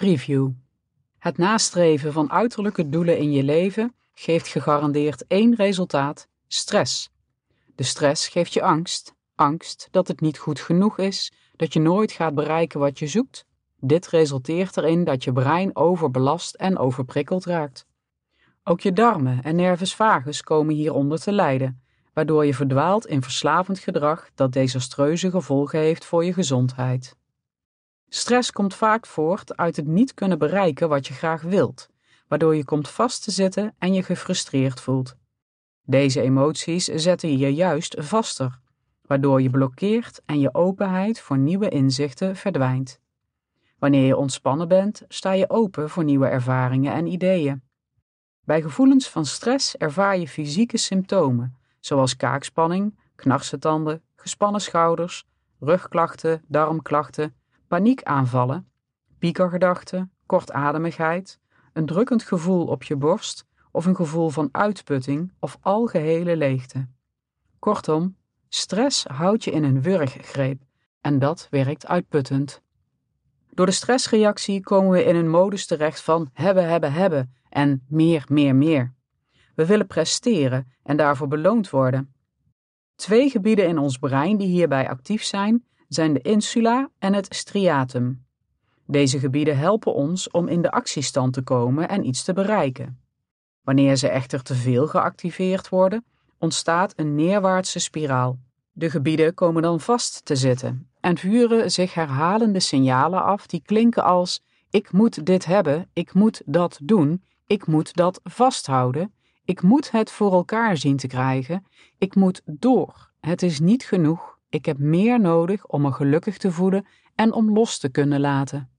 Preview. Het nastreven van uiterlijke doelen in je leven geeft gegarandeerd één resultaat: stress. De stress geeft je angst. Angst dat het niet goed genoeg is, dat je nooit gaat bereiken wat je zoekt. Dit resulteert erin dat je brein overbelast en overprikkeld raakt. Ook je darmen en nervus vagus komen hieronder te lijden, waardoor je verdwaalt in verslavend gedrag dat desastreuze gevolgen heeft voor je gezondheid. Stress komt vaak voort uit het niet kunnen bereiken wat je graag wilt, waardoor je komt vast te zitten en je gefrustreerd voelt. Deze emoties zetten je juist vaster, waardoor je blokkeert en je openheid voor nieuwe inzichten verdwijnt. Wanneer je ontspannen bent, sta je open voor nieuwe ervaringen en ideeën. Bij gevoelens van stress ervaar je fysieke symptomen, zoals kaakspanning, knarsetanden, gespannen schouders, rugklachten, darmklachten, paniekaanvallen, piekergedachten, kortademigheid, een drukkend gevoel op je borst of een gevoel van uitputting of algehele leegte. Kortom, stress houdt je in een wurggreep en dat werkt uitputtend. Door de stressreactie komen we in een modus terecht van hebben en meer. We willen presteren en daarvoor beloond worden. 2 gebieden in ons brein die hierbij actief zijn de insula en het striatum. Deze gebieden helpen ons om in de actiestand te komen en iets te bereiken. Wanneer ze echter te veel geactiveerd worden, ontstaat een neerwaartse spiraal. De gebieden komen dan vast te zitten en vuren zich herhalende signalen af die klinken als: ik moet dit hebben, ik moet dat doen, ik moet dat vasthouden, ik moet het voor elkaar zien te krijgen, ik moet door, het is niet genoeg, ik heb meer nodig om me gelukkig te voelen en om los te kunnen laten.